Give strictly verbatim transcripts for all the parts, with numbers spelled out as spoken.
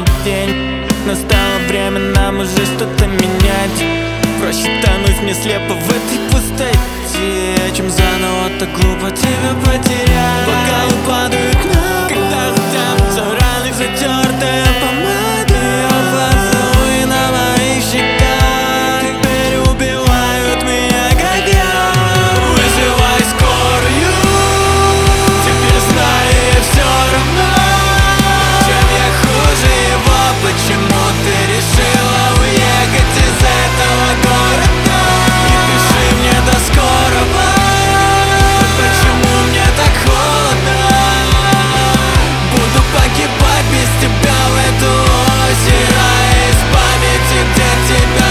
день. Настало время нам уже что-то менять. Проще тонуть мне слепо в этой пустоте, чем заново так глупо тебя потерять. Бокалы падают на пол, когда затянутся раны, затертая помада. Ее поцелуи на моих щеках теперь убивают меня, как я. Вызывай скорую, теперь знаю, ей все равно, чем я хуже его. Почему ты решила уехать из этого города? Не пиши мне до скорого. Почему мне так холодно? Буду погибать без тебя в эту осень, а из памяти, где тебя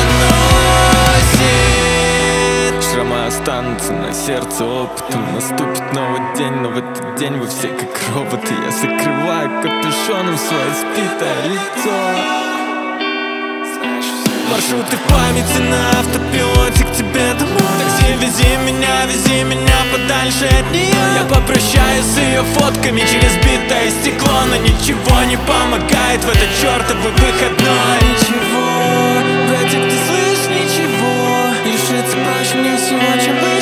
носит. Шрамы останутся на сердце опытом. Наступит новый день, но в этот день вы все как роботы. Я закрываю капюшоном свое спитое лицо. Маршруты памяти на автопилоте к тебе домой. Такси, вези меня, вези меня подальше от нее. Я попрощаюсь с ее фотками через битое стекло, но ничего не помогает в этот чертовый выходной. Ничего, братик, ты слышишь, ничего. Лишиться проще мне всего, чем вы.